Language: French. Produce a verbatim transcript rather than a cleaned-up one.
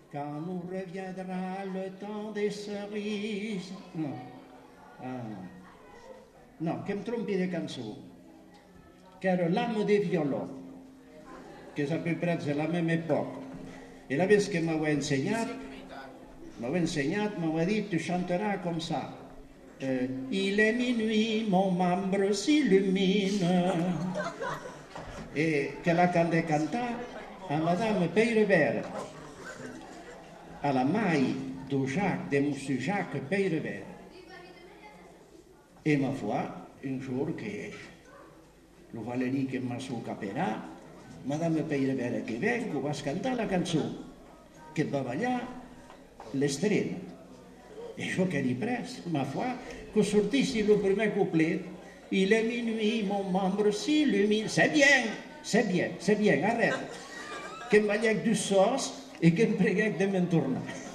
quand nous reviendra le temps des cerises. Non. Ah. Non, che mi trompi de canzone. Che era l'âme des violons, che è a peu près de la même époque. Et la vez que m'avait ensenyat, m'avait ensenyat, m'avait dit, tu chanteras comme ça. Euh, il est minuit, mon membre s'illumine. Et que la cante cantar a Madame Peyrevert, à la maille de Jacques, de Monsieur Jacques Peyrevert. Et ma foi, un jour que lo Valérie que m'a su caperà, Madame Peyrevert que vengo, vas cantar la cançó, que et va ballar l'estrena. Et jo que n'hi pres, ma foi, que sortissi el primer couplet, il est minuit, mon membre s'illumine. C'est bien, c'est bien, c'est bien, arrête. Que em ballec du sos i que em preguec de me'n tornar.